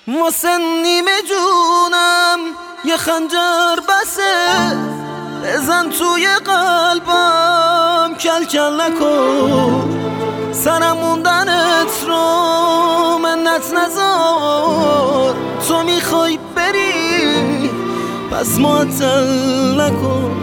واسه نیمه جونم یه خنجر بسه، بزن توی قلبم کل کل نکن، سرم موندنت رو منت نذار، تو میخوای بری پس معطل نکن.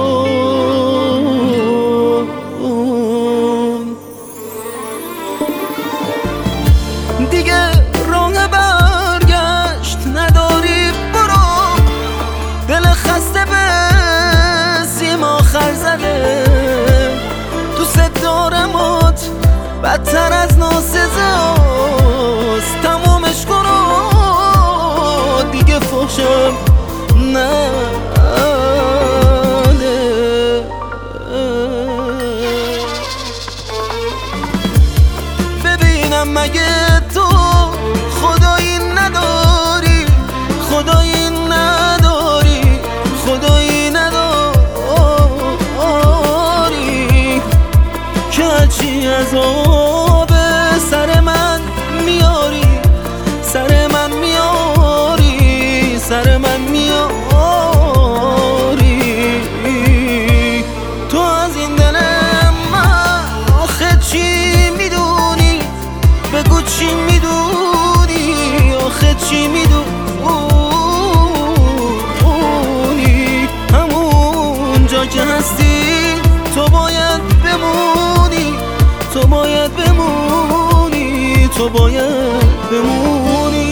دیگه راه برگشت نداری، برو، دل خسته به سیم آخر زده، دوست دارمت بدتر از ناسزاست، تمومش کن دیگه فحشم نه. ببینم مگه تو خدایی نداری، خدایی نداری، خدایی نداری که هرچی عذاب سر من میاری، سر من میاری، سر من میاری. تو از این دل من آخه چی میدونی؟ بگو چی میدونی؟ آخه چی میدونی؟ همون جا که هستی تو باید بمونی، تو باید بمونی، تو باید بمونی.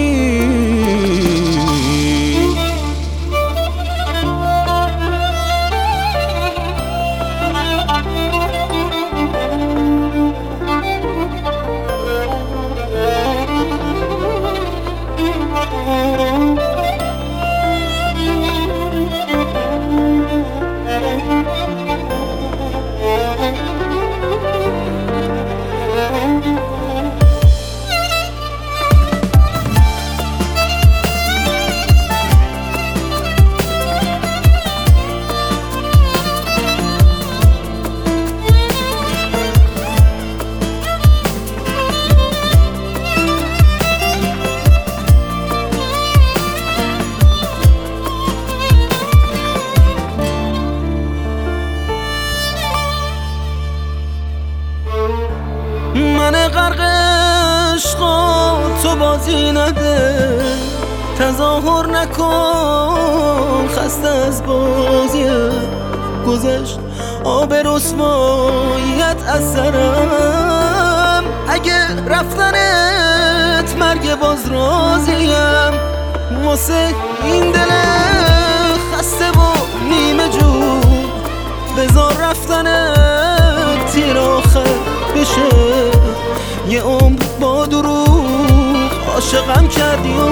من غرق عشقا تو بازی نده، تظاهر نکن خسته از بازی گذشت، آب رسواییت از سرم، اگه رفتنت مرگ باز راضیم، واسه این دل خسته و نیمه جون بذار رفتنت تیر آخر بشه، یه عمر با دروغ عاشقم کردی و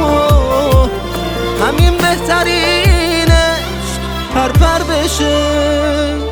همین بهترینش پر بشه.